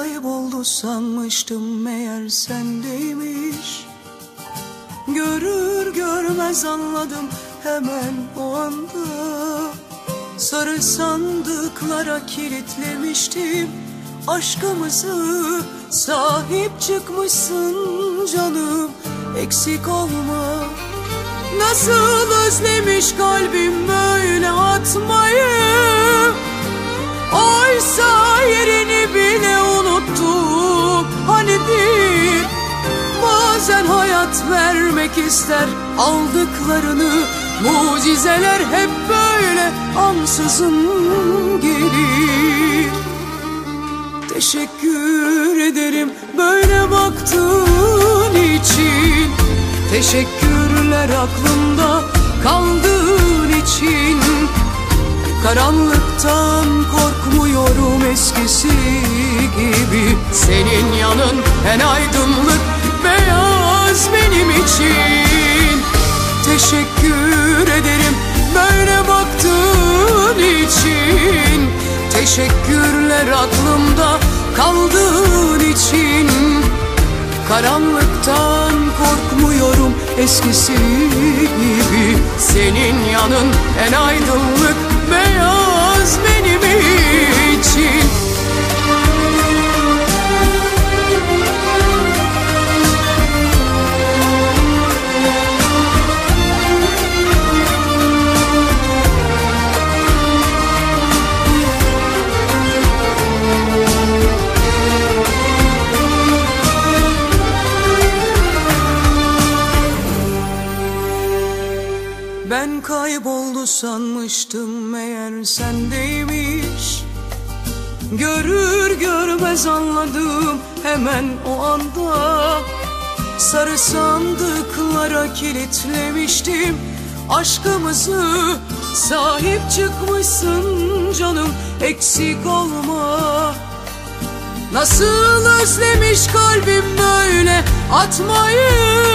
kayboldu sanmıştım, meğer sendeymiş. Görür görmez anladım hemen o anda. Sarı sandıklara kilitlemiştim aşkımızı. Sahip çıkmışsın canım, eksik olma. Nasıl özlemiş kalbim böyle atmayı. Oysa yerini bile unuttum. Hani bir bazen hayat vermek ister aldıklarını. Mucizeler hep böyle ansızın gelir. Teşekkür ederim böyle baktığın için. Teşekkürler aklımda kaldığın için. Karanlıktan korkmuyorum eskisi gibi. Senin yanın en aydınlık beyaz benim için. Teşekkür ederim böyle baktığın için. Teşekkürler aklımda kaldığın için. Karanlıktan korkmuyorum eskisi gibi. Senin yanın en aydınlık beyaz benim için. Ben kayboldu sanmıştım, meğer sendeymiş. Görür görmez anladım hemen o anda. Sarı sandıklara kilitlemiştim aşkımızı. Sahip çıkmışsın canım, eksik olma. Nasıl özlemiş kalbim böyle atmayı.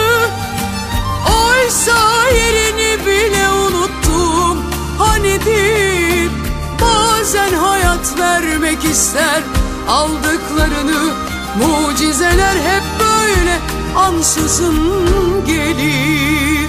Oysa yerini bile unuttum. Hani bir bazen hayat vermek ister aldıklarını. Mucizeler hep böyle ansızın gelir.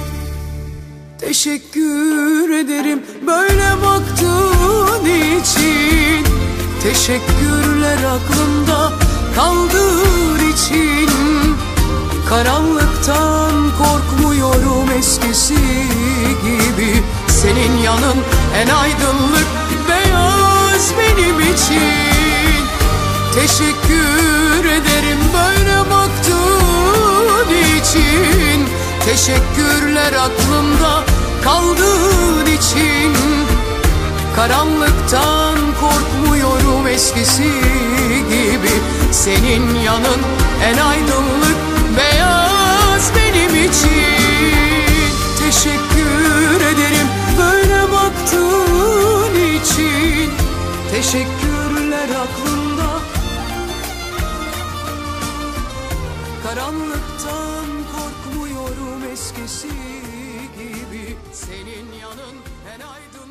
Teşekkür ederim böyle baktığın için. Teşekkürler aklımda kaldığın için. Karanlıktan korkmuyorum eskisi gibi. Senin yanın en aydınlık beyaz benim için. Teşekkür ederim böyle baktığın için. Teşekkürler aklımda kaldığın için. Karanlıktan korkmuyorum eskisi gibi. Senin yanın en aydınlık beyaz benim için. Teşekkür ederim böyle baktığın için. Teşekkürler aklımda. Karanlıktan korkmuyorum eskisi gibi. Senin yanın en aydınlık